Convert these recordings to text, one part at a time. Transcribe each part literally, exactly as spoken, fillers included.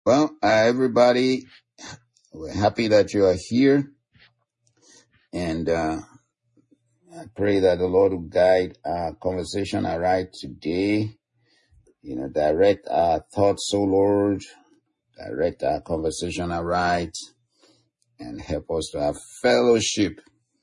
Well, uh, everybody, we're happy that you are here, and uh, I pray that the Lord will guide our conversation aright today. You know, direct our thoughts, O Lord, direct our conversation aright, and help us to have fellowship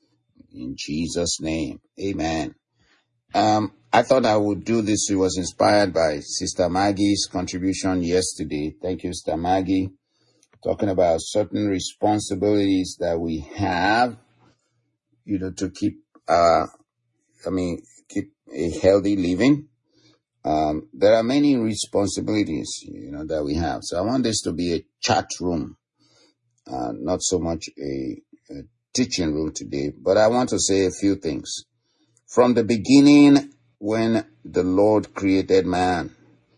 in Jesus' name. Amen. Um, I thought I would do this. It was inspired by Sister Maggie's contribution yesterday. Thank you, Sister Maggie. Talking about certain responsibilities that we have, you know, to keep, uh, I mean, keep a healthy living. Um, there are many responsibilities, you know, that we have. So I want this to be a chat room, uh, not so much a, a teaching room today, but I want to say a few things. From the beginning, when the Lord created man,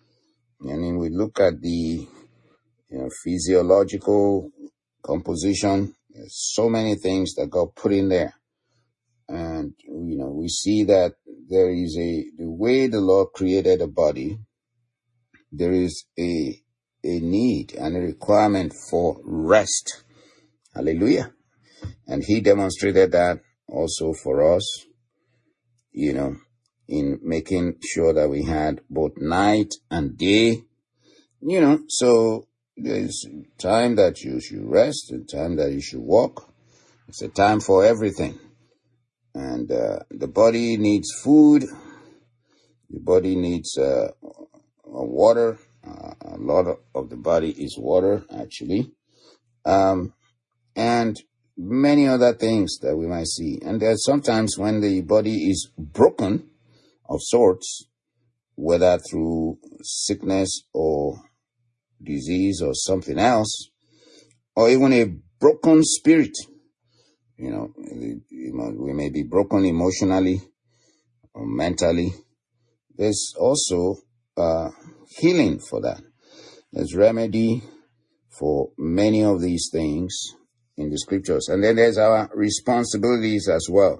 I mean, we look at the, you know, physiological composition. There's so many things that God put in there. And, you know, we see that there is a, the way the Lord created a body, there is a, a need and a requirement for rest. Hallelujah. And he demonstrated that also for us, you know, in making sure that we had both night and day, you know, so there's time that you should rest and time that you should walk. It's a time for everything. And uh, the body needs food. The body needs uh, water. Uh, a lot of, of the body is water, actually. Um, and many other things that we might see. And there's sometimes when the body is broken of sorts, whether through sickness or disease or something else, or even a broken spirit. You know, you know, we may be broken emotionally or mentally. There's also uh, healing for that. There's remedy for many of these things in the scriptures. And then there's our responsibilities as well.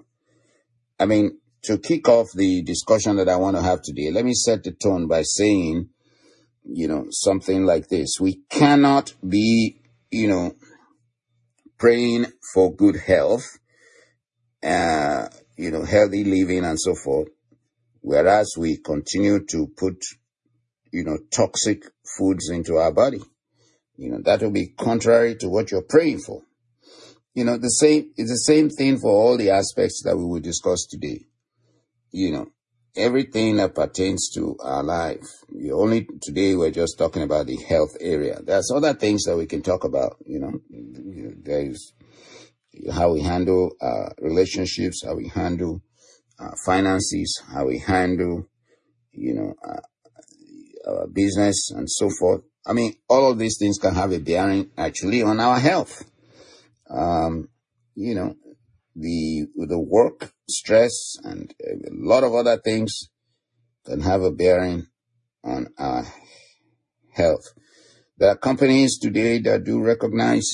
I mean, to kick off the discussion that I want to have today, let me set the tone by saying, you know, something like this. We cannot be, you know, praying for good health, uh, you know, healthy living and so forth, whereas we continue to put, you know, toxic foods into our body. You know, that will be contrary to what you're praying for. You know, the same, it's the same thing for all the aspects that we will discuss today. You know, everything that pertains to our life. You only today we're just talking about the health area. There's other things that we can talk about. You know, there's how we handle uh, relationships, how we handle uh, finances, how we handle, you know, uh, our business and so forth. I mean, all of these things can have a bearing actually on our health. Um, you know, the the work stress and a lot of other things can have a bearing on our health. There are companies today that do recognize,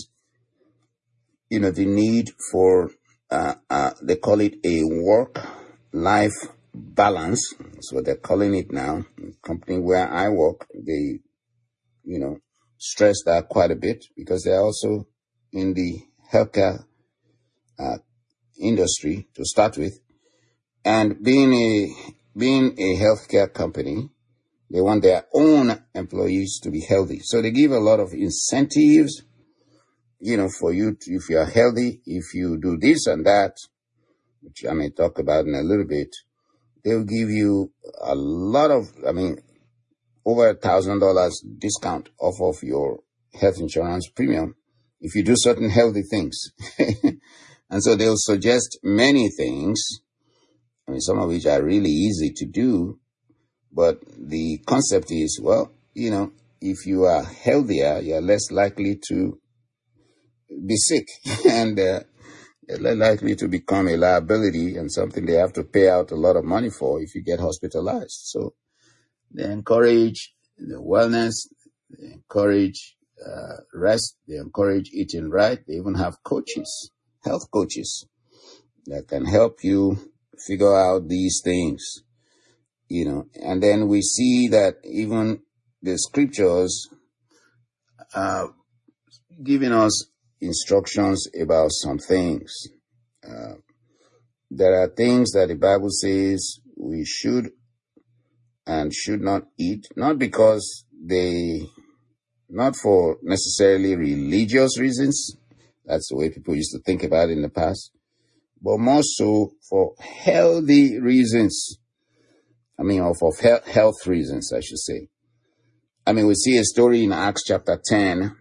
you know, the need for, uh, uh, they call it a work-life balance. That's what they're calling it now. The company where I work, they, you know, stress that quite a bit because they're also in the healthcare uh, industry to start with. And being a being a healthcare company, they want their own employees to be healthy. So they give a lot of incentives, you know, for you to, if you are healthy, if you do this and that, which I may talk about in a little bit, they'll give you a lot of, I mean, over a thousand dollars discount off of your health insurance premium if you do certain healthy things. And so they'll suggest many things, I mean, some of which are really easy to do, but the concept is, well, you know, if you are healthier, you're less likely to be sick and uh, you're less likely to become a liability and something they have to pay out a lot of money for if you get hospitalized. So they encourage the wellness, they encourage uh, rest, they encourage eating right. They even have coaches, health coaches that can help you figure out these things, you know. And then we see that even the scriptures uh, giving us instructions about some things. Uh, there are things that the Bible says we should and should not eat, not because they, not for necessarily religious reasons. That's the way people used to think about it in the past, but more so for healthy reasons. I mean, or for health reasons, I should say. I mean, we see a story in Acts chapter ten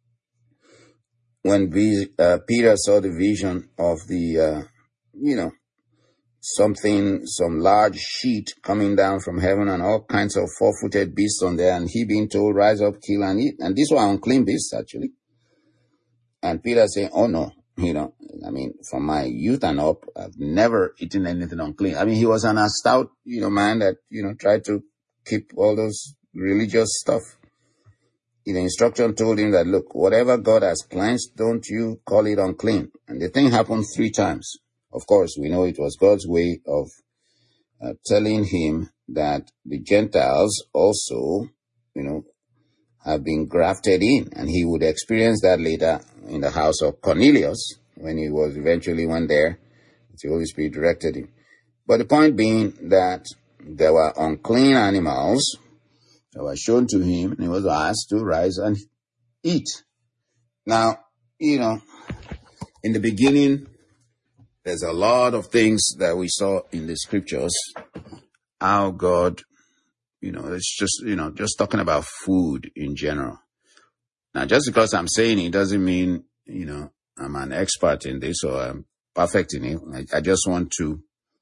when we, uh, Peter saw the vision of the, uh, you know, something, some large sheet coming down from heaven and all kinds of four-footed beasts on there, and he being told, rise up, kill and eat. And these were unclean beasts, actually. And Peter saying, oh no, you know, I mean, from my youth and up, I've never eaten anything unclean. I mean, he was an stout, you know, man that, you know, tried to keep all those religious stuff. The instruction told him that, look, whatever God has cleansed, don't you call it unclean. And the thing happened three times. Of course, we know it was God's way of uh, telling him that the Gentiles also, you know, have been grafted in. And he would experience that later in the house of Cornelius when he was eventually went there. The Holy Spirit directed him. But the point being that there were unclean animals that were shown to him, and he was asked to rise and eat. Now, you know, in the beginning, there's a lot of things that we saw in the scriptures, how God, you know, it's just, you know, just talking about food in general. Now, just because I'm saying it doesn't mean, you know, I'm an expert in this or I'm perfect in it. I, I just want to,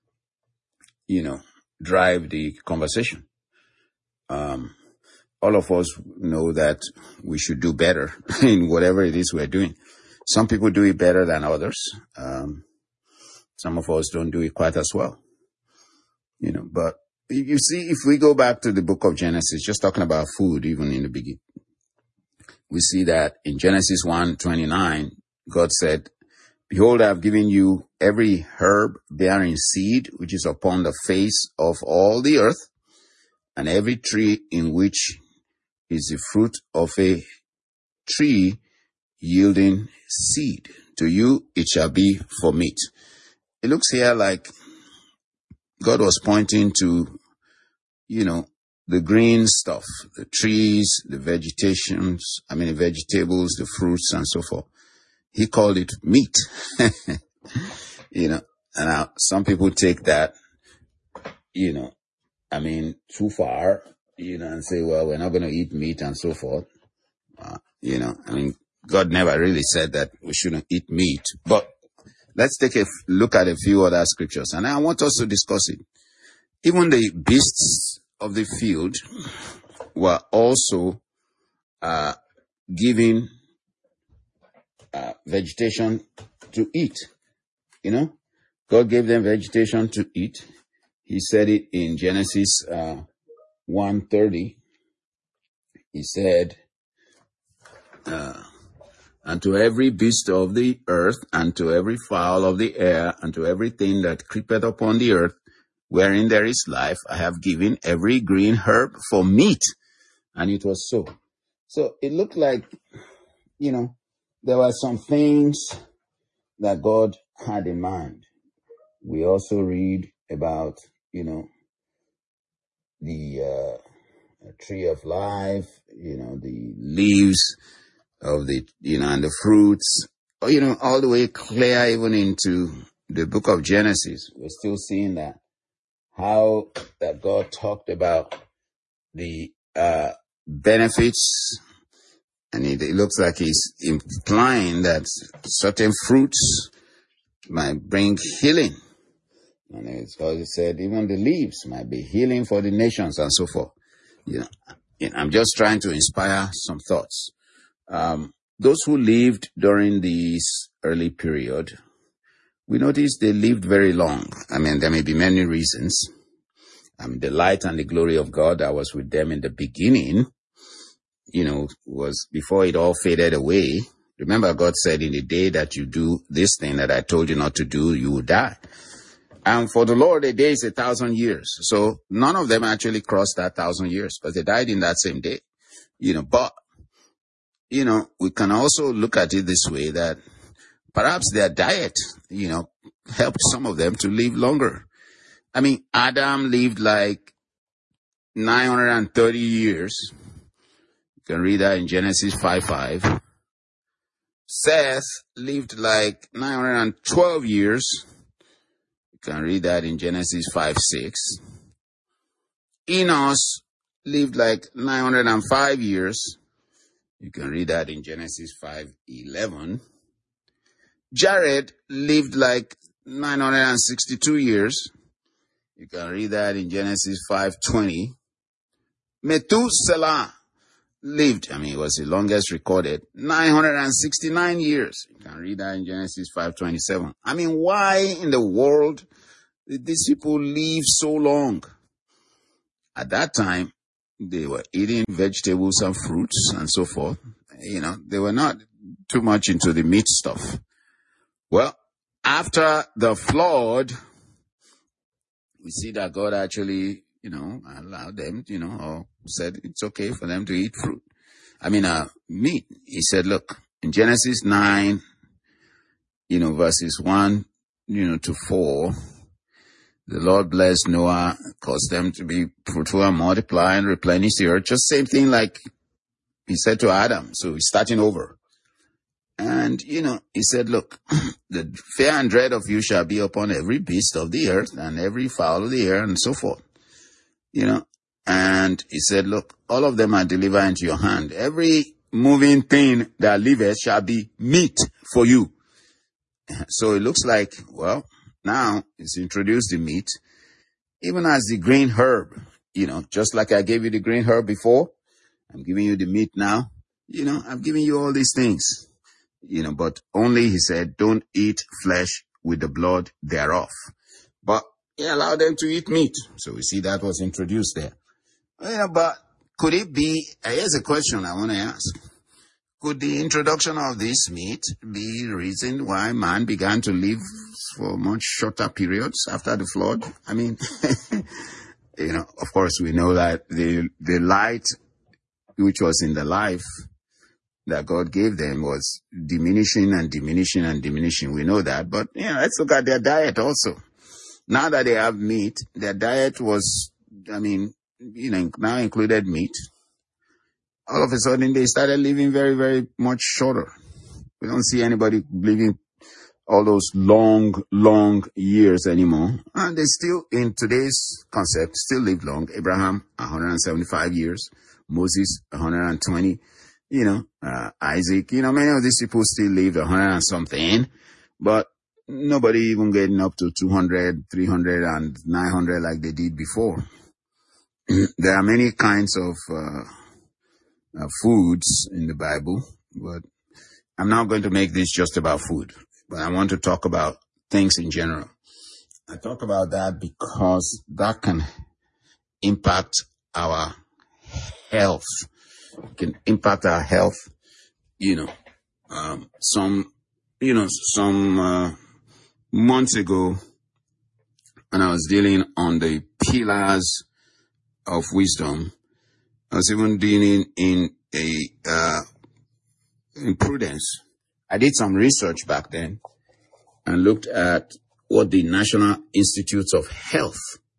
you know, drive the conversation. Um, all of us know that we should do better in whatever it is we're doing. Some people do it better than others. Um, some of us don't do it quite as well. You know, but you see, if we go back to the book of Genesis, just talking about food, even in the beginning, we see that in Genesis one twenty-nine, God said, behold, I have given you every herb bearing seed, which is upon the face of all the earth, and every tree in which is the fruit of a tree yielding seed. To you it shall be for meat. It looks here like God was pointing to, you know, the green stuff, the trees, the vegetations, I mean, the vegetables, the fruits, and so forth. He called it meat. You know, and now some people take that, you know, I mean, too far, you know, and say, well, we're not going to eat meat and so forth. Uh, you know, I mean, God never really said that we shouldn't eat meat. But let's take a f- look at a few other scriptures. And I want us to discuss it. Even the beasts of the field were also uh, given uh, vegetation to eat. You know, God gave them vegetation to eat. He said it in Genesis uh, one thirty. He said, uh, and to every beast of the earth, and to every fowl of the air, and to everything that creepeth upon the earth, wherein there is life, I have given every green herb for meat. And it was so. So it looked like, you know, there were some things that God had in mind. We also read about, you know, the uh, tree of life, you know, the leaves of the, you know, and the fruits, you know, all the way clear even into the book of Genesis. We're still seeing that, how that God talked about the uh, benefits, and it, it looks like he's implying that certain fruits might bring healing. And it's because he said even the leaves might be healing for the nations and so forth. You know, you know, I'm just trying to inspire some thoughts. Um, those who lived during this early period, we notice they lived very long. I mean, there may be many reasons. I mean, the light and the glory of God that was with them in the beginning, you know, was before it all faded away. Remember, God said, in the day that you do this thing that I told you not to do, you will die. And for the Lord, a day is a thousand years. So none of them actually crossed that thousand years, but they died in that same day. You know, but you know, we can also look at it this way, that perhaps their diet, you know, helped some of them to live longer. I mean, Adam lived like nine hundred thirty years. You can read that in Genesis five five. Seth lived like nine hundred twelve years. You can read that in Genesis five six. Enos lived like nine hundred five years. You can read that in Genesis five eleven. Jared lived like nine hundred sixty-two years. You can read that in Genesis five twenty. Methuselah lived, I mean, it was the longest recorded, nine hundred sixty-nine years. You can read that in Genesis five twenty-seven. I mean, why in the world did these people live so long? At that time, they were eating vegetables and fruits and so forth. You know, they were not too much into the meat stuff. Well, after the flood, we see that God actually, you know, allowed them, you know, or said it's okay for them to eat fruit. I mean, uh, meat. He said, look, in Genesis nine, you know, verses one, you know, to four, the Lord blessed Noah, caused them to be fruitful and multiply and replenish the earth. Just same thing like he said to Adam. So he's starting over. And, you know, he said, look, the fear and dread of you shall be upon every beast of the earth and every fowl of the air and so forth. You know, and he said, look, all of them are delivered into your hand. Every moving thing that liveth shall be meat for you. So it looks like, well, now it's introduced the meat, even as the green herb, you know, just like I gave you the green herb before, I'm giving you the meat now. You know, I'm giving you all these things, you know, but only, he said, don't eat flesh with the blood thereof. But he allowed them to eat meat. So we see that was introduced there. Yeah, but could it be, here's a question I want to ask. Could the introduction of this meat be the reason why man began to live for much shorter periods after the flood? I mean, you know, of course we know that the, the light which was in the life that God gave them was diminishing and diminishing and diminishing. We know that. But, you know, let's look at their diet also. Now that they have meat, their diet was, I mean, you know, now included meat. All of a sudden, they started living very, very much shorter. We don't see anybody living all those long, long years anymore. And they still, in today's concept, still live long. Abraham, one hundred seventy-five years. Moses, one hundred twenty. You know, uh, Isaac, you know, many of these people still live one hundred and something. But nobody even getting up to two hundred, three hundred, and nine hundred like they did before. There are many kinds of uh, uh, foods in the Bible, but I'm not going to make this just about food. But I want to talk about things in general. I talk about that because that can impact our health. It can impact our health. You know, um, some, you know, some uh, months ago, when I was dealing on the pillars of wisdom, I was even dealing in a uh, in prudence. I did some research back then and looked at what the National Institutes of Health,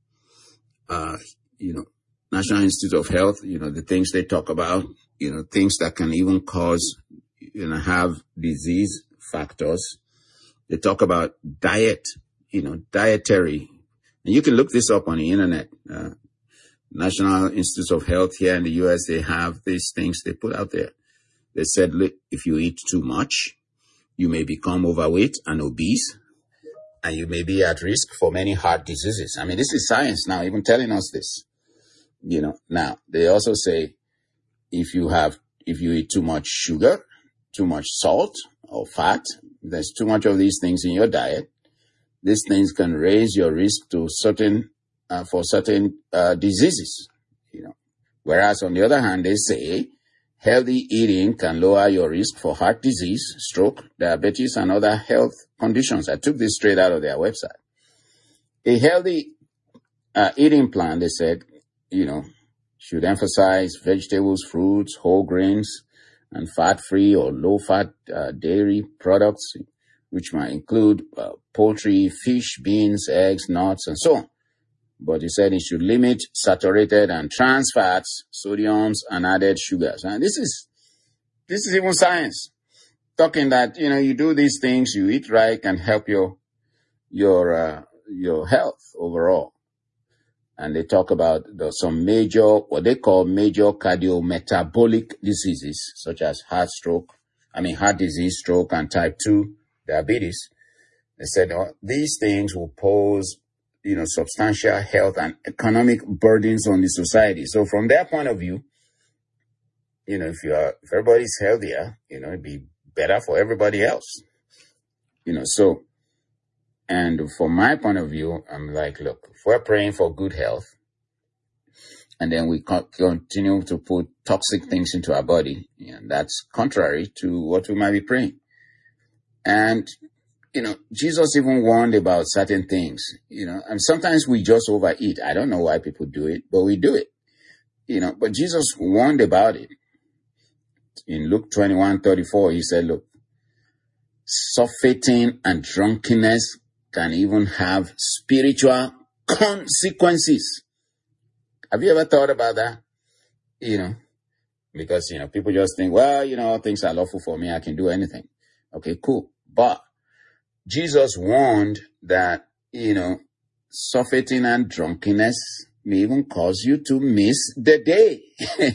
uh, you know, National Institute of Health, you know, the things they talk about, you know, things that can even cause, you know, have disease factors. They talk about diet, you know, dietary. And you can look this up on the internet. Uh, National Institutes of Health here in the U S, they have these things they put out there. They said, look, if you eat too much, you may become overweight and obese, and you may be at risk for many heart diseases. I mean, this is science now, even telling us this. You know, now they also say if you have, if you eat too much sugar, too much salt or fat, there's too much of these things in your diet. These things can raise your risk to certain, uh, for certain uh, diseases. You know, whereas on the other hand, they say healthy eating can lower your risk for heart disease, stroke, diabetes, and other health conditions. I took this straight out of their website. A healthy uh, eating plan, they said, you know, should emphasize vegetables, fruits, whole grains, and fat-free or low-fat uh, dairy products, which might include uh, poultry, fish, beans, eggs, nuts, and so on. But he said it should limit saturated and trans fats, sodiums, and added sugars. And this is this is even science talking that, you know, you do these things, you eat right, can help your your uh, your health overall. And they talk about the, some major, what they call major cardiometabolic diseases, such as heart stroke, I mean heart disease, stroke, and type two diabetes. They said oh, these things will pose, you know, substantial health and economic burdens on the society. So from their point of view, you know, if you are, if everybody's healthier, you know, it'd be better for everybody else. You know, so, and from my point of view, I'm like, look, if we're praying for good health, and then we continue to put toxic things into our body, you know, that's contrary to what we might be praying. And, you know, Jesus even warned about certain things, you know, and sometimes we just overeat. I don't know why people do it, but we do it, you know, but Jesus warned about it. In Luke twenty-one thirty-four, he said, look, surfeiting and drunkenness can even have spiritual consequences. Have you ever thought about that? You know, because, you know, people just think, well, you know, things are lawful for me. I can do anything. Okay, cool. But Jesus warned that, you know, surfeiting and drunkenness may even cause you to miss the day.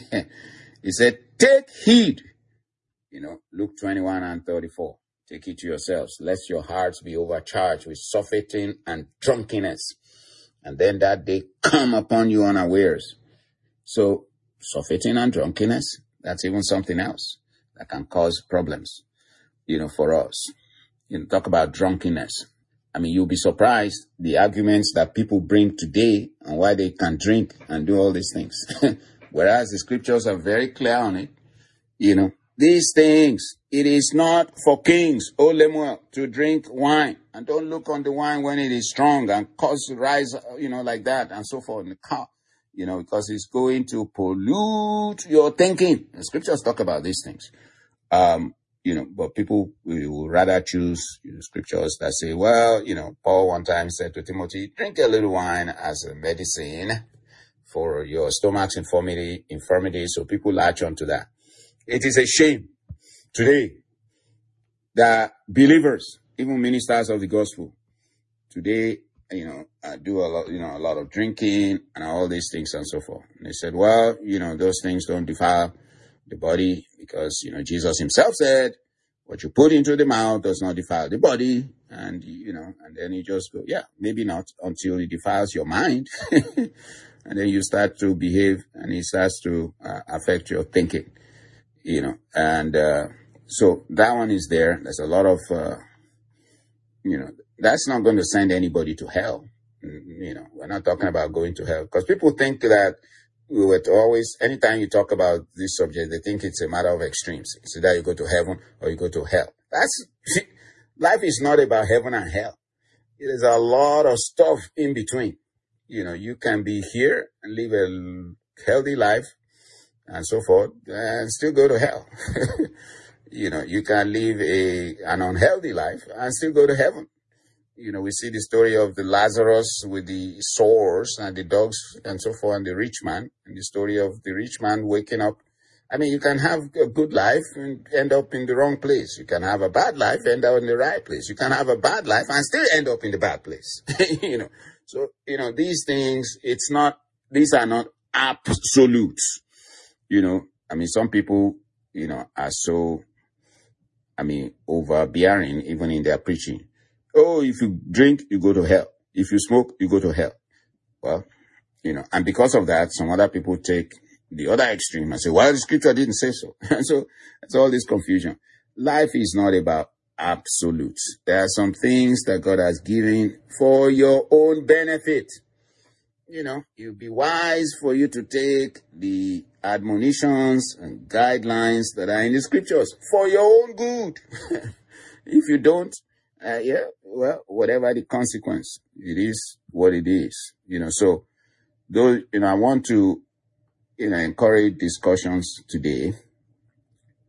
He said, take heed. You know, Luke twenty-one and thirty-four. Take it to yourselves, lest your hearts be overcharged with surfeiting and drunkenness, and then that day come upon you unawares. So, surfeiting and drunkenness, that's even something else that can cause problems, you know, for us. You know, talk about drunkenness. I mean, you'll be surprised the arguments that people bring today on why they can drink and do all these things. Whereas the scriptures are very clear on it, you know. These things, it is not for kings, O Lemuel, to drink wine. And don't look on the wine when it is strong and cause rise, you know, like that and so forth. You know, because it's going to pollute your thinking. The scriptures talk about these things. Um, you know, but people will rather choose, you know, scriptures that say, well, you know, Paul one time said to Timothy, drink a little wine as a medicine for your stomach's infirmity, infirmity. So people latch onto that. It is a shame today that believers, even ministers of the gospel, today, you know, uh, do a lot, you know, a lot of drinking and all these things and so forth. And they said, well, you know, those things don't defile the body because, you know, Jesus himself said, what you put into the mouth does not defile the body. And, you know, and then you just go, yeah, maybe not until it defiles your mind. And then you start to behave and it starts to uh, affect your thinking. You know, and uh, so that one is there. There's a lot of, uh, you know, that's not going to send anybody to hell. You know, we're not talking about going to hell because people think that we were to always, anytime you talk about this subject, they think it's a matter of extremes. It's either you go to heaven or you go to hell. That's, life is not about heaven and hell. There's a lot of stuff in between. You know, you can be here and live a healthy life and so forth, and still go to hell. You know, you can live a an unhealthy life and still go to heaven. You know, we see the story of the Lazarus with the sores and the dogs and so forth, and the rich man, and the story of the rich man waking up. I mean, you can have a good life and end up in the wrong place. You can have a bad life, end up in the right place. You can have a bad life and still end up in the bad place. You know, so, you know, these things, it's not, these are not absolutes. You know, I mean, some people, you know, are so, I mean, overbearing even in their preaching. Oh, if you drink, you go to hell. If you smoke, you go to hell. Well, you know, and because of that, some other people take the other extreme and say, well, the scripture didn't say so. And so it's all this confusion. Life is not about absolutes. There are some things that God has given for your own benefit. You know, it would be wise for you to take the admonitions and guidelines that are in the scriptures for your own good. If you don't, uh, yeah, well, whatever the consequence, it is what it is. You know, so those, you know, I want to, you know, encourage discussions today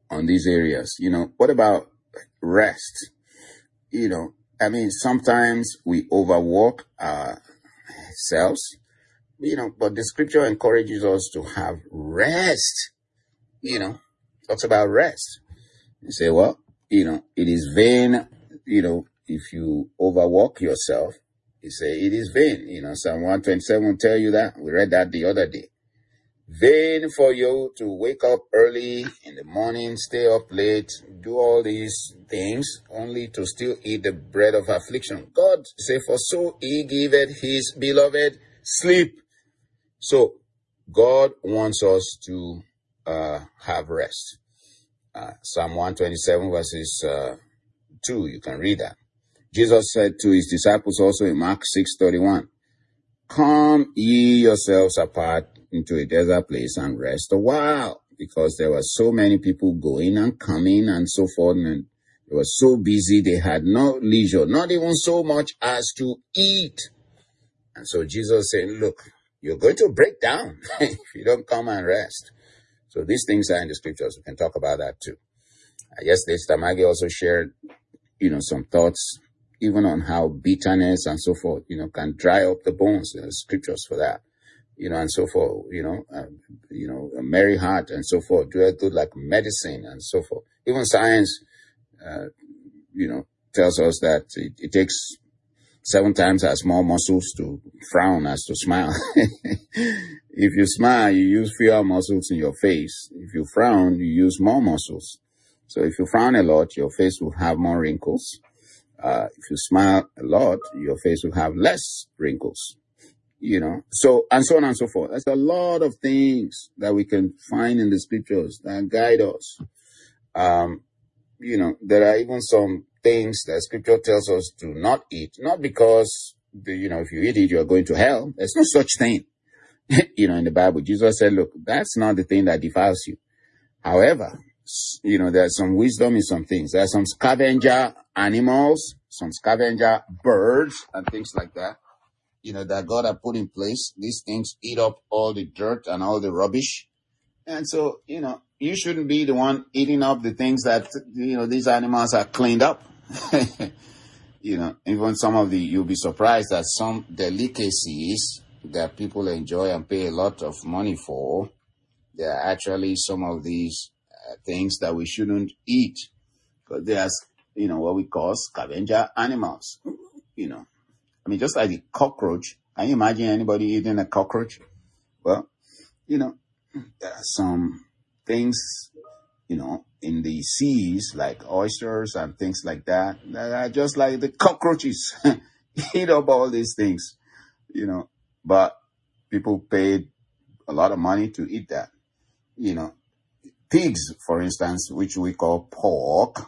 on these areas. You know, what about rest? You know, I mean, sometimes we overwork ourselves, you know, but the scripture encourages us to have rest. You know, talks about rest. You say, well, you know, it is vain, you know, if you overwork yourself. You say it is vain. You know, Psalm one twenty-seven will tell you that. We read that the other day. Vain for you to wake up early in the morning, stay up late, do all these things, only to still eat the bread of affliction. God say, for so he giveth his beloved sleep. So God wants us to uh, have rest. Uh, Psalm one twenty-seven verses uh, two, you can read that. Jesus said to his disciples also in Mark six thirty-one, come ye yourselves apart into a desert place and rest a while, because there were so many people going and coming and so forth, and they were so busy they had no leisure, not even so much as to eat. And so Jesus said, look, you're going to break down if you don't come and rest. So these things are in the scriptures. We can talk about that too. I guess Sister Maggie also shared, you know, some thoughts even on how bitterness and so forth, you know, can dry up the bones. There's scriptures for that, you know, and so forth, you know, uh, you know, a merry heart and so forth, do it good like medicine and so forth. Even science, uh, you know, tells us that it, it takes seven times as more muscles to frown as to smile. If you smile, you use fewer muscles in your face. If you frown, you use more muscles. So if you frown a lot, your face will have more wrinkles. Uh, if you smile a lot, your face will have less wrinkles, you know, so, and so on and so forth. There's a lot of things that we can find in the scriptures that guide us. Um, you know, there are even some things that scripture tells us to not eat, not because, the, you know, if you eat it, you're going to hell. There's no such thing, you know, in the Bible. Jesus said, look, that's not the thing that defiles you. However, you know, there's some wisdom in some things. There are some scavenger animals, some scavenger birds and things like that, you know, that God had put in place. These things eat up all the dirt and all the rubbish. And so, you know, you shouldn't be the one eating up the things that, you know, these animals are cleaned up. You know, even some of the, you'll be surprised that some delicacies that people enjoy and pay a lot of money for, there are actually some of these uh, things that we shouldn't eat, because they are, you know, what we call scavenger animals. You know, I mean, just like the cockroach. Can you imagine anybody eating a cockroach? Well, you know, there are some things, you know, in the seas, like oysters and things like that, that are just like the cockroaches. Eat up all these things, you know, but people paid a lot of money to eat that. You know, pigs, for instance, which we call pork.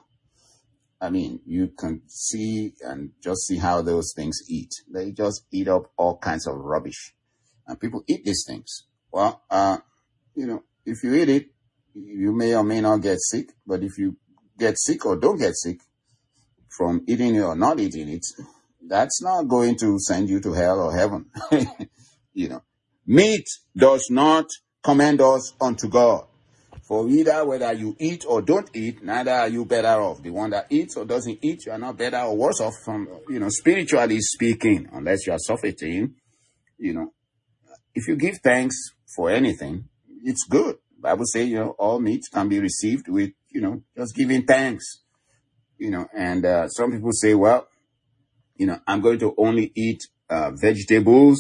I mean, you can see and just see how those things eat. They just eat up all kinds of rubbish. And people eat these things. Well, uh, you know, if you eat it, you may or may not get sick. But if you get sick or don't get sick from eating it or not eating it, that's not going to send you to hell or heaven. You know, meat does not commend us unto God. For either whether you eat or don't eat, neither are you better off. The one that eats or doesn't eat, you are not better or worse off from, you know, spiritually speaking, unless you are suffering. You know, if you give thanks for anything, it's good. The Bible says, you know, all meat can be received with, you know, just giving thanks. You know, and uh, some people say, well, you know, I'm going to only eat uh, vegetables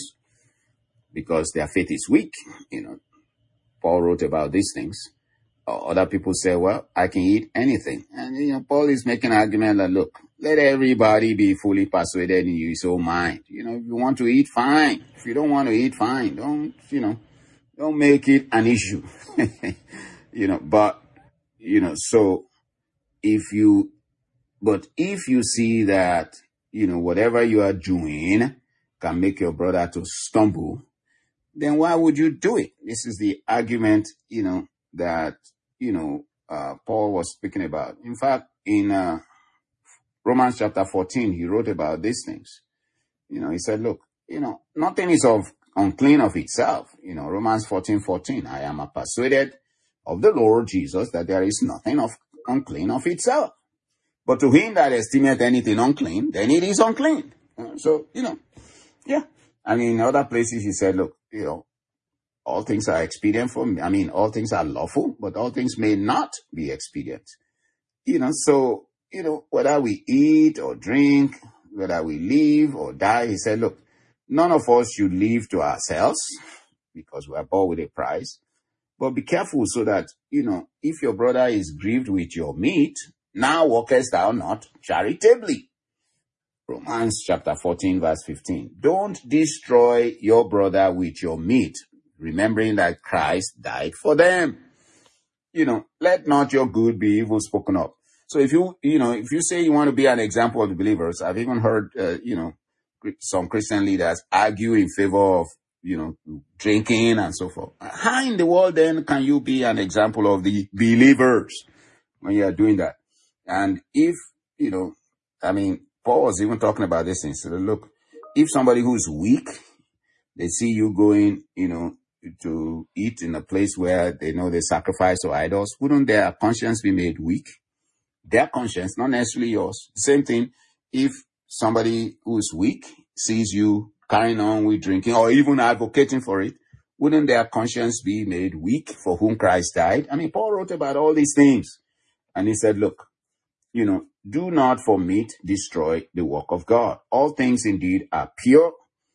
because their faith is weak. You know, Paul wrote about these things. Other people say, well, I can eat anything. And, you know, Paul is making an argument that, look, let everybody be fully persuaded in his own mind. You know, if you want to eat, fine. If you don't want to eat, fine. Don't, you know, don't make it an issue. You know, but, you know, so if you, but if you see that, you know, whatever you are doing can make your brother to stumble, then why would you do it? This is the argument, you know, that, you know, uh, Paul was speaking about. In fact, in uh, Romans chapter fourteen, he wrote about these things. You know, he said, look, you know, nothing is of unclean of itself. You know, Romans fourteen fourteen, I am persuaded of the Lord Jesus, that there is nothing of unclean of itself. But to him that estimeth anything unclean, then it is unclean. Uh, So, you know, yeah. I mean, in other places he said, look, you know, all things are expedient for me. I mean, all things are lawful, but all things may not be expedient. You know, so, you know, whether we eat or drink, whether we live or die, he said, look, none of us should live to ourselves because we are bought with a price. But be careful so that, you know, if your brother is grieved with your meat, now walkest thou not charitably. Romans chapter fourteen, verse fifteen. Don't destroy your brother with your meat, remembering that Christ died for them. You know, let not your good be evil spoken of. So if you, you know, if you say you want to be an example of the believers, I've even heard, uh, you know, some Christian leaders argue in favor of, you know, drinking and so forth. How in the world then can you be an example of the believers when you are doing that? And if, you know, I mean, Paul was even talking about this thing. So look, if somebody who's weak, they see you going, you know, to eat in a place where they know they sacrifice to idols, wouldn't their conscience be made weak? Their conscience, not necessarily yours. Same thing, if somebody who's weak sees you carrying on with drinking or even advocating for it, wouldn't their conscience be made weak for whom Christ died? I mean, Paul wrote about all these things. And he said, look, you know, do not for meat destroy the work of God. All things indeed are pure,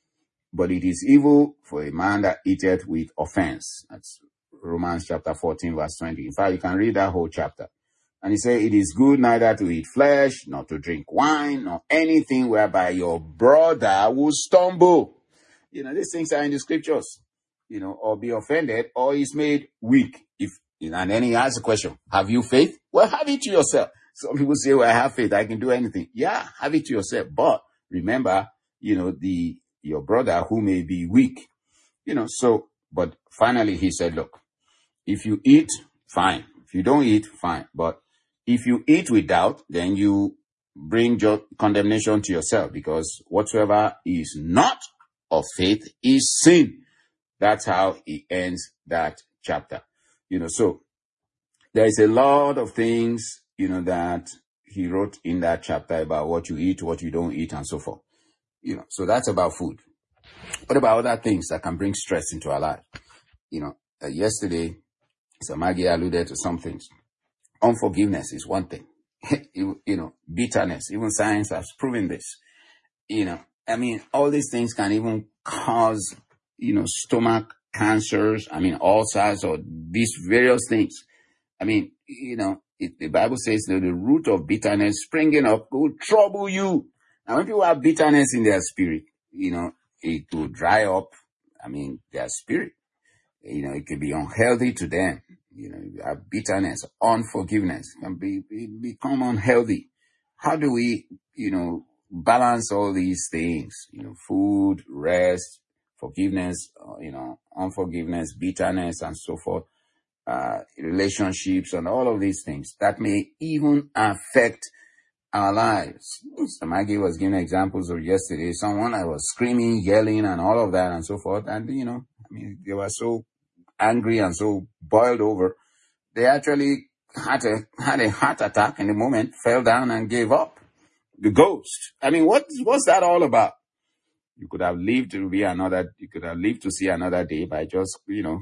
but it is evil for a man that eateth with offense. That's Romans chapter fourteen, verse twenty. In fact, you can read that whole chapter. And he said, it is good neither to eat flesh, nor to drink wine, nor anything whereby your brother will stumble. You know, these things are in the scriptures, you know, or be offended, or is made weak. If, you know, and then he asks the question, have you faith? Well, have it to yourself. Some people say, well, I have faith, I can do anything. Yeah, have it to yourself. But remember, you know, the, your brother who may be weak, you know, so, but finally he said, look, if you eat, fine. If you don't eat, fine. But if you eat with doubt, then you bring your condemnation to yourself, because whatsoever is not of faith is sin. That's how he ends that chapter. You know, so there is a lot of things, you know, that he wrote in that chapter about what you eat, what you don't eat, and so forth. You know, so that's about food. What about other things that can bring stress into our life? You know, uh, yesterday, Sir Maggie alluded to some things. Unforgiveness is one thing. you, you know, bitterness, even science has proven this. You know, I mean, all these things can even cause, you know, stomach cancers, I mean, ulcers, or these various things. I mean, you know, it, the Bible says that the root of bitterness springing up will trouble you. Now, when people have bitterness in their spirit, you know, it will dry up, I mean, their spirit. You know, it can be unhealthy to them. You know, you have bitterness, unforgiveness can be, be become unhealthy. How do we, you know, balance all these things? You know, food, rest, forgiveness, uh, you know, unforgiveness, bitterness, and so forth. Uh, relationships and all of these things that may even affect our lives. Mister Maggie was giving examples of yesterday. Someone I was screaming, yelling, and all of that and so forth. And, you know, I mean, they were so angry and so boiled over. They actually had a, had a heart attack in the moment, fell down and gave up. The ghost. I mean, what, what's that all about? You could have lived to be another, you could have lived to see another day by just, you know,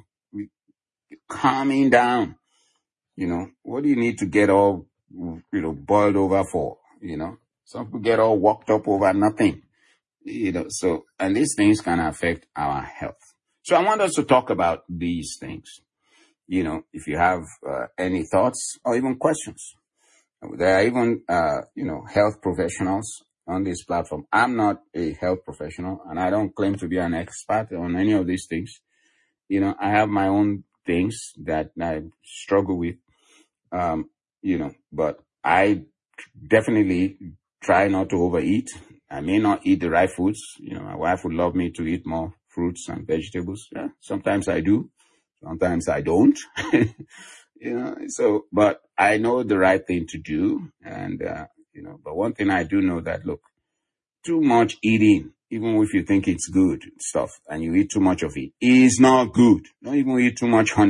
calming down. You know, what do you need to get all, you know, boiled over for? You know, some people get all worked up over nothing. You know, so, and these things can affect our health. So I want us to talk about these things. You know, if you have uh, any thoughts or even questions. There are even, uh, you know, health professionals on this platform. I'm not a health professional, and I don't claim to be an expert on any of these things. You know, I have my own things that I struggle with, um, you know, but I definitely try not to overeat. I may not eat the right foods. You know, my wife would love me to eat more fruits and vegetables. Yeah, sometimes I do. Sometimes I don't. You know, so, but I know the right thing to do. And, uh, you know, but one thing I do know that, look, too much eating, even if you think it's good stuff and you eat too much of it, is not good. Don't even eat too much honey.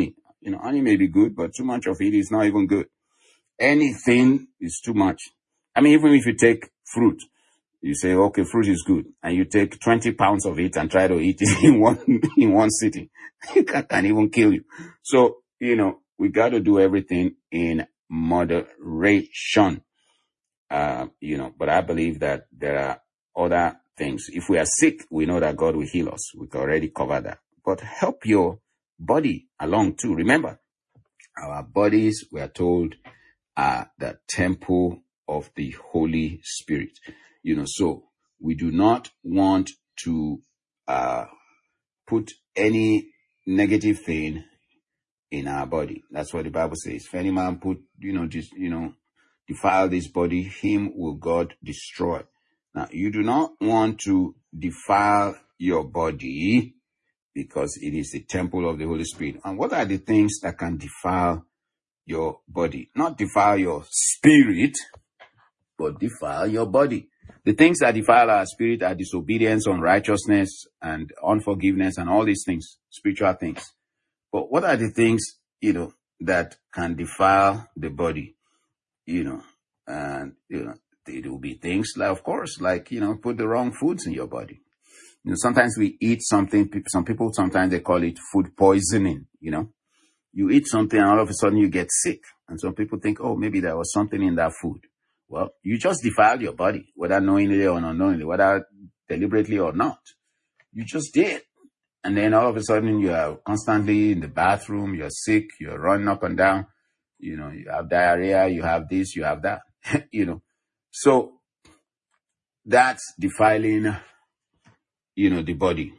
You know, honey may be good, but too much of it is not even good. Anything is too much. I mean, even if you take fruit, you say, okay, fruit is good, and you take twenty pounds of it and try to eat it in one, in one sitting. It can, can even kill you. So, you know, we got to do everything in moderation. Uh, you know, but I believe that there are other things. If we are sick, we know that God will heal us. We can already cover that. But help your body along too. Remember, our bodies, we are told, are the temple of the Holy Spirit. You know, so we do not want to uh, put any negative thing in our body. That's what the Bible says. If any man put, you know, just, you know, defile this body, him will God destroy. Now, you do not want to defile your body because it is the temple of the Holy Spirit. And what are the things that can defile your body? Not defile your spirit, but defile your body. The things that defile our spirit are disobedience, unrighteousness, and unforgiveness, and all these things, spiritual things. But what are the things, you know, that can defile the body? You know, and, you know, it will be things like, of course, like, you know, put the wrong foods in your body. You know, sometimes we eat something, some people, sometimes they call it food poisoning, you know. You eat something and all of a sudden you get sick. And some people think, oh, maybe there was something in that food. Well, you just defiled your body, whether knowingly or unknowingly, whether deliberately or not. You just did. And then all of a sudden you are constantly in the bathroom, you're sick, you're running up and down, you know, you have diarrhea, you have this, you have that, you know. So that's defiling, you know, the body,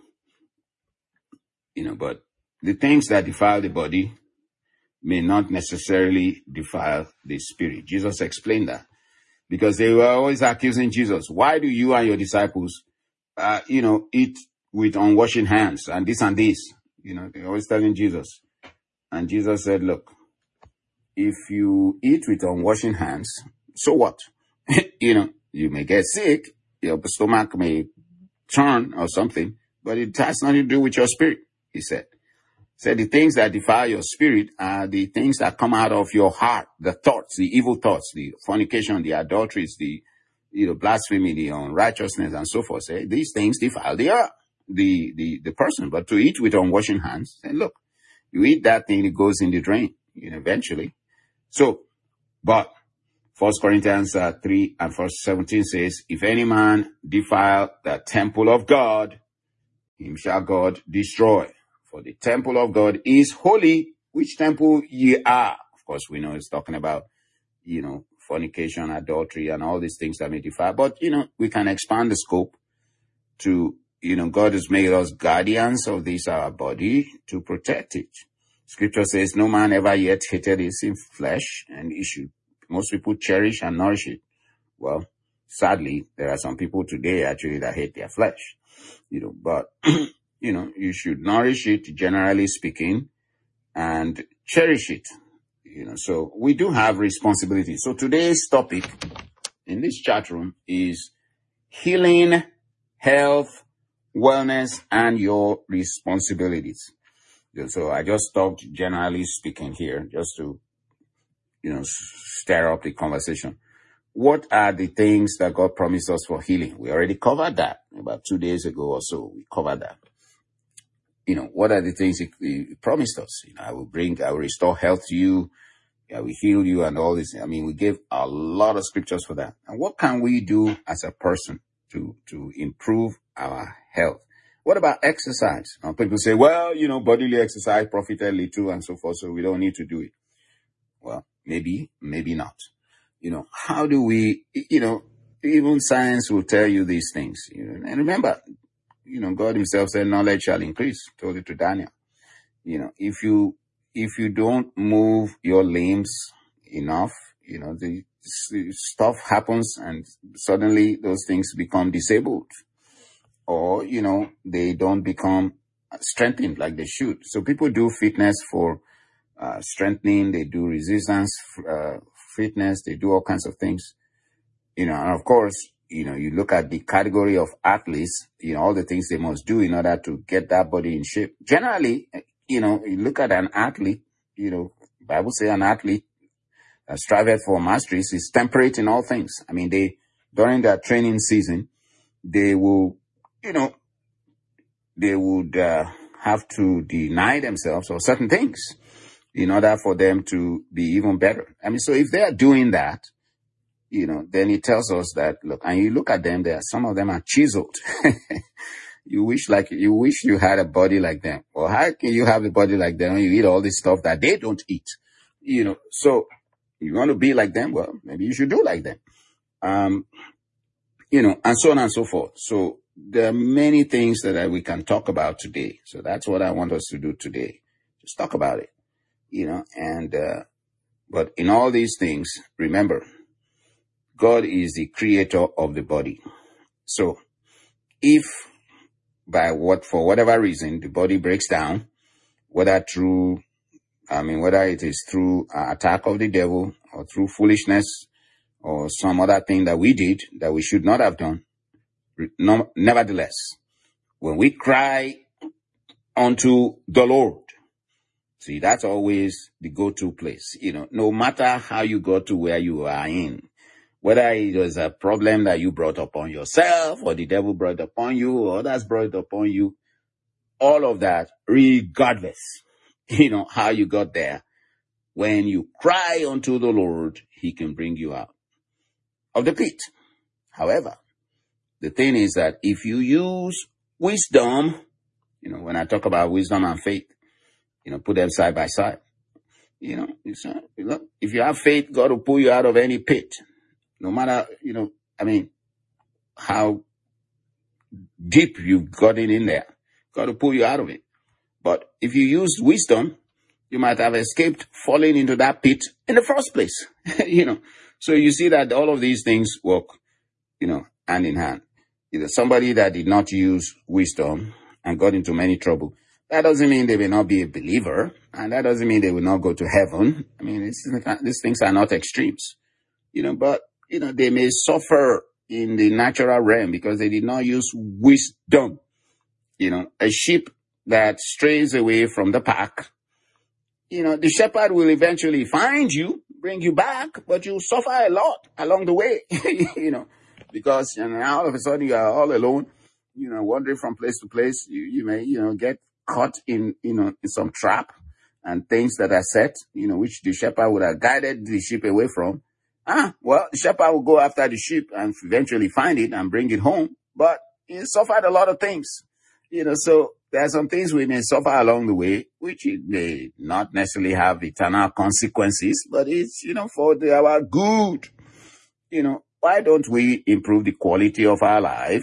you know, but the things that defile the body may not necessarily defile the spirit. Jesus explained that because they were always accusing Jesus. Why do you and your disciples, uh, you know, eat with unwashing hands and this and this? You know, they're always telling Jesus. And Jesus said, look, if you eat with unwashing hands, so what? You know, you may get sick, your stomach may turn or something, but it has nothing to do with your spirit, he said. Said the things that defile your spirit are the things that come out of your heart, the thoughts, the evil thoughts, the fornication, the adulteries, the, you know, blasphemy, the unrighteousness, and so forth. Say these things defile the earth, the the the person. But to eat with unwashing hands, say, look, you eat that thing, it goes in the drain, you know, eventually. So, but First Corinthians uh, three and verse seventeen says, if any man defile the temple of God, him shall God destroy. For the temple of God is holy, which temple ye are. Of course, we know it's talking about, you know, fornication, adultery, and all these things that may defile. But, you know, we can expand the scope to, you know, God has made us guardians of this, our body, to protect it. Scripture says, no man ever yet hated his in flesh, and he should, most people cherish and nourish it. Well, sadly, there are some people today actually that hate their flesh, you know, but you know, you should nourish it, generally speaking, and cherish it. You know, so we do have responsibility. So today's topic in this chat room is healing, health, wellness, and your responsibilities. So I just stopped generally speaking here just to, you know, stir up the conversation. What are the things that God promised us for healing? We already covered that about two days ago or so. We covered that. You know, what are the things he, he promised us? You know, I will bring, I will restore health to you. I will heal you and all this. I mean, we gave a lot of scriptures for that. And what can we do as a person to, to improve our health? What about exercise? Now, people say, well, you know, bodily exercise profited little and so forth, so we don't need to do it. Well, maybe, maybe not. You know, how do we, you know, even science will tell you these things. You know, and remember, you know, God himself said, knowledge shall increase, told it to Daniel. You know, if you, if you don't move your limbs enough, you know, the, the stuff happens and suddenly those things become disabled, or, you know, they don't become strengthened like they should. So people do fitness for uh, strengthening, they do resistance, uh, fitness, they do all kinds of things, you know, and of course, you know, you look at the category of athletes, you know, all the things they must do in order to get that body in shape. Generally, you know, you look at an athlete, you know, Bible say an athlete that striveth for masteries is temperate in all things. I mean, they, during their training season, they will, you know, they would uh, have to deny themselves of certain things in order for them to be even better. I mean, so if they are doing that, you know, then it tells us that, look, and you look at them, there, some of them are chiseled. You wish like, you wish you had a body like them. Well, how can you have a body like them when you eat all this stuff that they don't eat? You know, so you want to be like them? Well, maybe you should do like them. Um, you know, and so on and so forth. So there are many things that uh, we can talk about today. So that's what I want us to do today. Just talk about it, you know, and, uh, but in all these things, remember, God is the creator of the body. So if by what, for whatever reason, the body breaks down, whether through, I mean, whether it is through uh, attack of the devil or through foolishness or some other thing that we did that we should not have done, no, nevertheless, when we cry unto the Lord, see, that's always the go-to place. You know, no matter how you got to where you are in, whether it was a problem that you brought upon yourself or the devil brought upon you or others brought upon you, all of that, regardless, you know, how you got there, when you cry unto the Lord, he can bring you out of the pit. However, the thing is that if you use wisdom, you know, when I talk about wisdom and faith, you know, put them side by side. You know, it's, uh, look, if you have faith, God will pull you out of any pit. No matter, you know, I mean, how deep you've gotten in there, God will pull you out of it. But if you use wisdom, you might have escaped falling into that pit in the first place. You know, so you see that all of these things work, you know, hand in hand. You know, somebody that did not use wisdom and got into many trouble, that doesn't mean they will not be a believer, and that doesn't mean they will not go to heaven. I mean, it's, these things are not extremes, you know, but, you know, they may suffer in the natural realm because they did not use wisdom. You know, a sheep that strays away from the pack, you know, the shepherd will eventually find you, bring you back, but you'll suffer a lot along the way, you know, because you know, all of a sudden you are all alone, you know, wandering from place to place. You, you may, you know, get caught in, you know, in some trap and things that are set, you know, which the shepherd would have guided the sheep away from. Ah, well, the shepherd will go after the sheep and eventually find it and bring it home. But he suffered a lot of things, you know, so there are some things we may suffer along the way, which it may not necessarily have eternal consequences, but it's, you know, for the, our good. You know, why don't we improve the quality of our life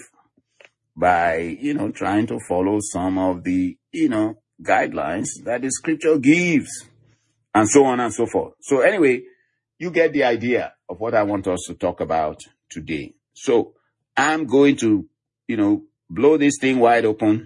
by, you know, trying to follow some of the, you know, guidelines that the scripture gives and so on and so forth. So anyway, you get the idea of what I want us to talk about today. So I'm going to, you know, blow this thing wide open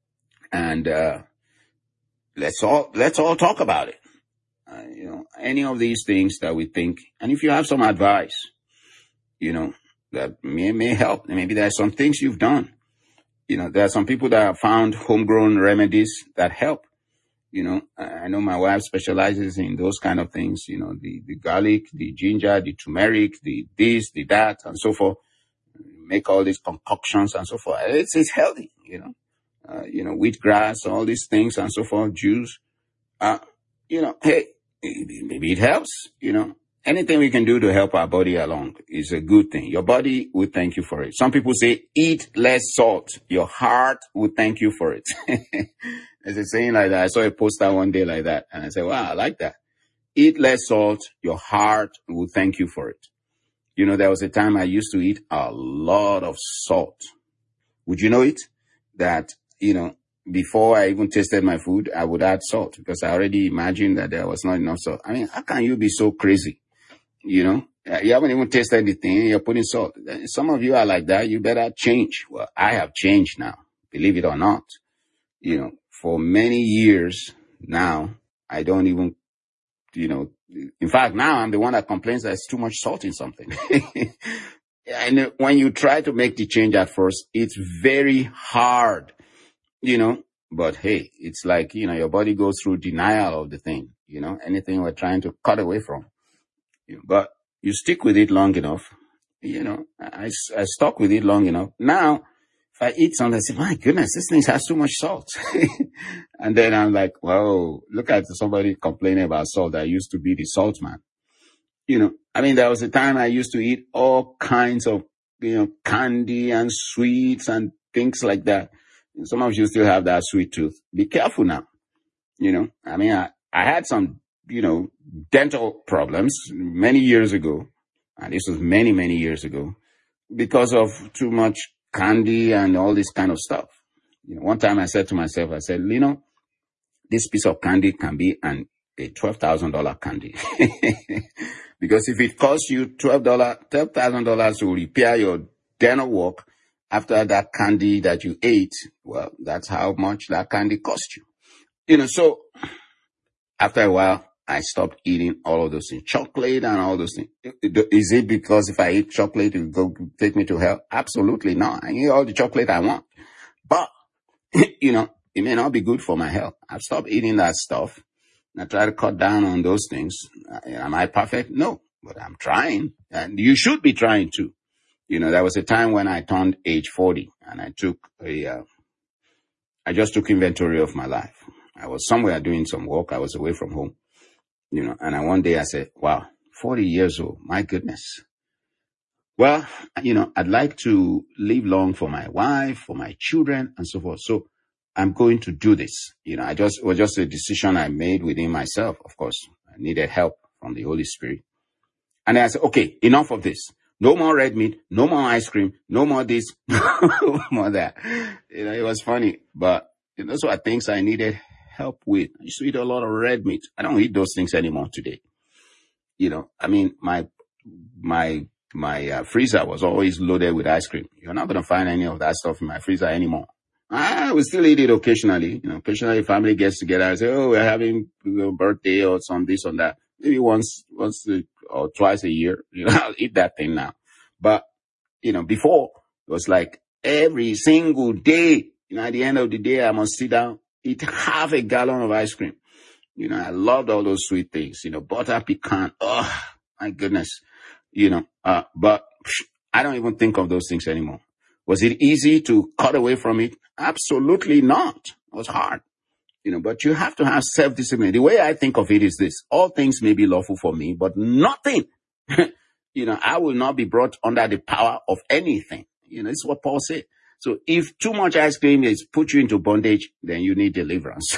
and uh, let's all let's all talk about it. Uh, you know, any of these things that we think, and if you have some advice, you know, that may may help. Maybe there are some things you've done. You know, there are some people that have found homegrown remedies that help. You know, I know my wife specializes in those kind of things, you know, the, the garlic, the ginger, the turmeric, the this, the that, and so forth. Make all these concoctions and so forth. It's, it's healthy, you know, uh, you know, wheatgrass, all these things and so forth, juice. Uh, you know, hey, maybe it helps, you know. Anything we can do to help our body along is a good thing. Your body will thank you for it. Some people say, eat less salt. Your heart will thank you for it. There's a saying like that. I saw a poster one day like that. And I said, wow, I like that. Eat less salt. Your heart will thank you for it. You know, there was a time I used to eat a lot of salt. Would you know it? That, you know, before I even tasted my food, I would add salt because I already imagined that there was not enough salt. I mean, how can you be so crazy? You know, you haven't even tasted anything. You're putting salt. Some of you are like that. You better change. Well, I have changed now, believe it or not. You know, for many years now, I don't even, you know, in fact, now I'm the one that complains that there's too much salt in something. And when you try to make the change at first, it's very hard, you know, but hey, it's like, you know, your body goes through denial of the thing. you know, anything we're trying to cut away from. You know, but you stick with it long enough, you know, I, I stuck with it long enough. Now, if I eat something, I say, my goodness, this thing has too much salt. And then I'm like, whoa, look at somebody complaining about salt. I used to be the salt man. You know, I mean, there was a time I used to eat all kinds of, you know, candy and sweets and things like that. Some of you still have that sweet tooth. Be careful now. You know, I mean, I, I had some, you know, dental problems many years ago. And this was many, many years ago because of too much candy and all this kind of stuff. You know, one time I said to myself, I said, you know, this piece of candy can be an a twelve thousand dollars candy. Because if it costs you twelve dollars, twelve thousand dollars to repair your dental work after that candy that you ate, well, that's how much that candy cost you. You know, so after a while, I stopped eating all of those things, chocolate and all those things. Is it because if I eat chocolate, it will go take me to hell? Absolutely not. I eat all the chocolate I want. But, you know, it may not be good for my health. I've stopped eating that stuff. I try to cut down on those things. Am I perfect? No, but I'm trying. And you should be trying too. You know, there was a time when I turned age forty and I took a, uh, I just took inventory of my life. I was somewhere doing some work. I was away from home. You know, and I, one day I said, wow, forty years old, my goodness. Well, you know, I'd like to live long for my wife, for my children, and so forth. So I'm going to do this. You know, I just, it was just a decision I made within myself. Of course, I needed help from the Holy Spirit. And then I said, okay, enough of this. No more red meat, no more ice cream, no more this, no more that. You know, it was funny, but those were things I needed help with. I used to eat a lot of red meat. I don't eat those things anymore today. You know, I mean, my, my, my uh, freezer was always loaded with ice cream. You're not going to find any of that stuff in my freezer anymore. I will still eat it occasionally. You know, occasionally family gets together and say, oh, we're having a you know, birthday or some this or that. Maybe once, once or twice a year, you know, I'll eat that thing now. But, you know, before it was like every single day, you know, at the end of the day, I must sit down, eat half a gallon of ice cream. You know, I loved all those sweet things, you know, butter pecan. Oh, my goodness. You know, uh, but I don't even think of those things anymore. Was it easy to cut away from it? Absolutely not. It was hard. You know, but you have to have self-discipline. The way I think of it is this. All things may be lawful for me, but nothing. You know, I will not be brought under the power of anything. You know, this is what Paul said. So if too much ice cream is put you into bondage, then you need deliverance.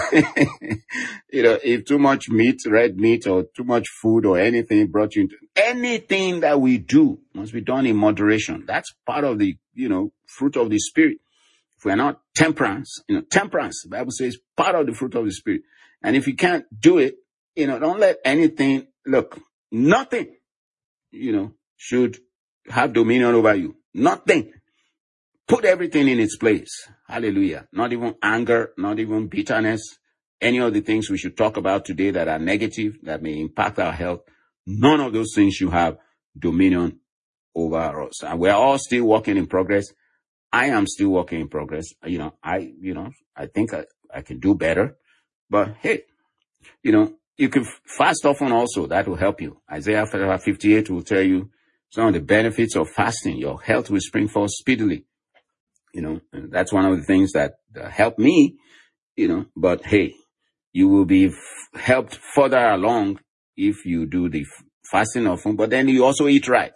You know, if too much meat, red meat, or too much food or anything brought you into anything that we do must be done in moderation. That's part of the, you know, fruit of the Spirit. If we're not temperance, you know, temperance, the Bible says part of the fruit of the Spirit. And if you can't do it, you know, don't let anything, look, nothing, you know, should have dominion over you. Nothing. Put everything in its place. Hallelujah. Not even anger, not even bitterness. Any of the things we should talk about today that are negative, that may impact our health. None of those things should have dominion over us. And we're all still working in progress. I am still working in progress. You know, I, you know, I think I, I can do better. But hey, you know, you can fast often also. That will help you. Isaiah fifty-eight will tell you some of the benefits of fasting. Your health will spring forth speedily. You know, that's one of the things that uh, help me, you know, but hey, you will be f- helped further along if you do the f- fasting often, but then you also eat right.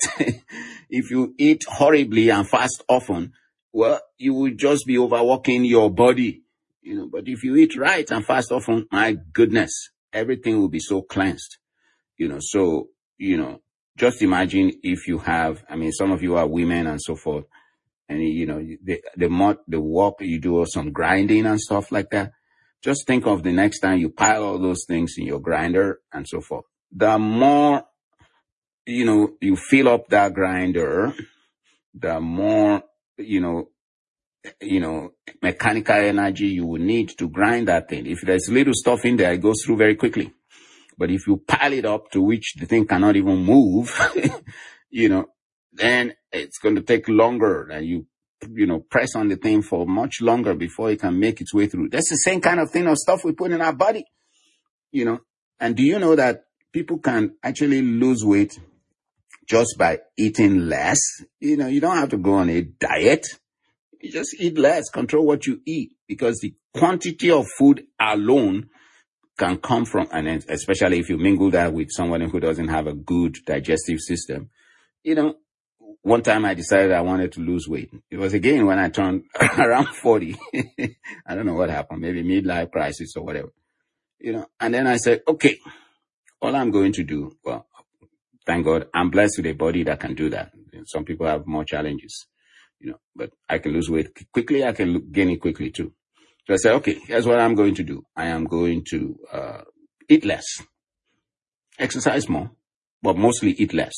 If you eat horribly and fast often, well, you will just be overworking your body, you know, but if you eat right and fast often, my goodness, everything will be so cleansed, you know, so, you know, just imagine if you have, I mean, some of you are women and so forth. And, you know, the, the more, the work you do or some grinding and stuff like that, just think of the next time you pile all those things in your grinder and so forth. The more, you know, you fill up that grinder, the more, you know, you know, mechanical energy you will need to grind that thing. If there's little stuff in there, it goes through very quickly. But if you pile it up to which the thing cannot even move, you know, then it's going to take longer, and you, you know, press on the thing for much longer before it can make its way through. That's the same kind of thing of stuff we put in our body, you know, And do you know that people can actually lose weight just by eating less? You know, you don't have to go on a diet. You just eat less, control what you eat, because the quantity of food alone can come from, and especially if you mingle that with someone who doesn't have a good digestive system. You know, one time I decided I wanted to lose weight. It was again when I turned around forty. I don't know what happened, maybe midlife crisis or whatever. You know, and then I said, okay, all I'm going to do, well, thank God, I'm blessed with a body that can do that. Some people have more challenges, you know, but I can lose weight quickly. I can gain it quickly too. So I said, okay, here's what I'm going to do. I am going to uh, eat less, exercise more, but mostly eat less.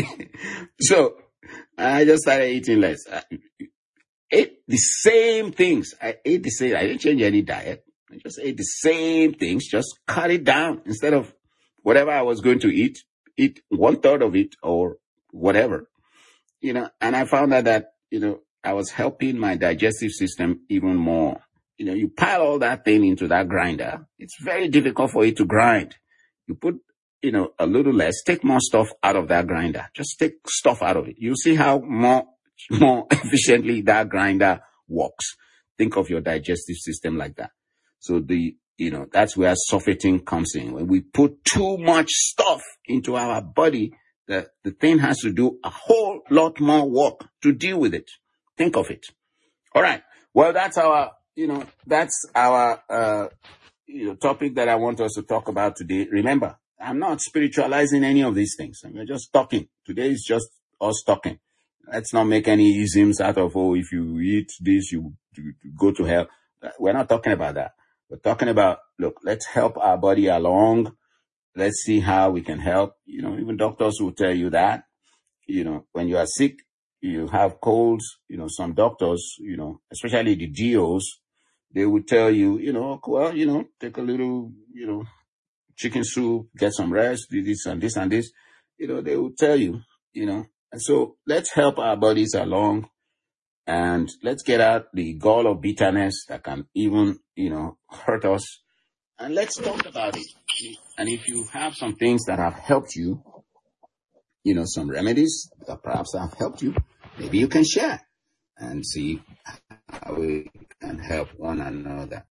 So I just started eating less. I ate the same things. I ate the same. I didn't change any diet. I just ate the same things, just cut it down. Instead of whatever I was going to eat, eat one third of it or whatever, you know, and I found out that, you know, I was helping my digestive system even more. You know, you pile all that thing into that grinder. It's very difficult for it to grind. You put, you know, a little less, take more stuff out of that grinder. Just take stuff out of it. You see how more, more efficiently that grinder works. Think of your digestive system like that. So the, you know, that's where surfeiting comes in. When we put too much stuff into our body, the, the thing has to do a whole lot more work to deal with it. Think of it. All right. Well, that's our, you know, that's our, uh, you know, topic that I want us to talk about today. Remember, I'm not spiritualizing any of these things. I'm just talking. Today is just us talking. Let's not make any isms out of, oh, if you eat this, you, you go to hell. We're not talking about that. We're talking about, look, let's help our body along. Let's see how we can help. You know, even doctors will tell you that, you know, when you are sick, you have colds, you know, some doctors, you know, especially the D Os, they would tell you, you know, well, you know, take a little, you know, chicken soup, get some rest, do this and this and this. You know, they will tell you, you know. And so let's help our bodies along. And let's get out the gall of bitterness that can even, you know, hurt us. And let's talk about it. And if you have some things that have helped you, you know, some remedies that perhaps have helped you, maybe you can share and see how we can help one another.